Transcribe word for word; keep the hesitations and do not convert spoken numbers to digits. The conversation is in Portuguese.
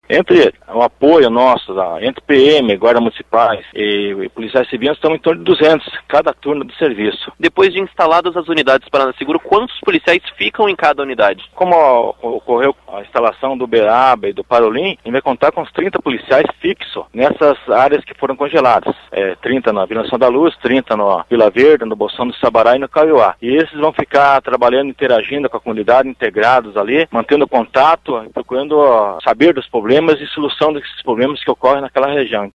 Entre o apoio nosso, entre P M, guarda municipais e, e policiais civis, estamos em torno de duzentos, cada turno de serviço. Depois de instaladas as unidades Paraná Seguro, quantos policiais ficam em cada unidade? Como ocorreu a instalação do Uberaba e do Parolim, a gente vai contar com uns trinta policiais fixos nessas áreas que foram congeladas. É, trinta na Vila Nação da Luz, trinta no Vila Verde, no Bolsão do Sabará e no Caiuá. E esses vão ficar trabalhando, interagindo com a comunidade, integrados ali, mantendo contato, procurando ó, saber dos problemas e solução desses problemas que ocorrem naquela região.